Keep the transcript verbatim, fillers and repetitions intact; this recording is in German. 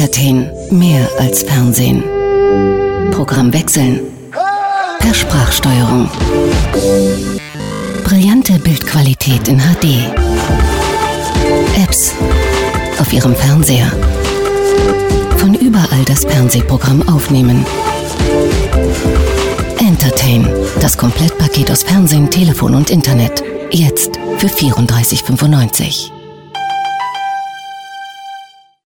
Entertain, mehr als Fernsehen. Programm wechseln. Per Sprachsteuerung. Brillante Bildqualität in H D. Apps auf Ihrem Fernseher. Von überall das Fernsehprogramm aufnehmen. Entertain, das Komplettpaket aus Fernsehen, Telefon und Internet. Jetzt für vierunddreißig fünfundneunzig.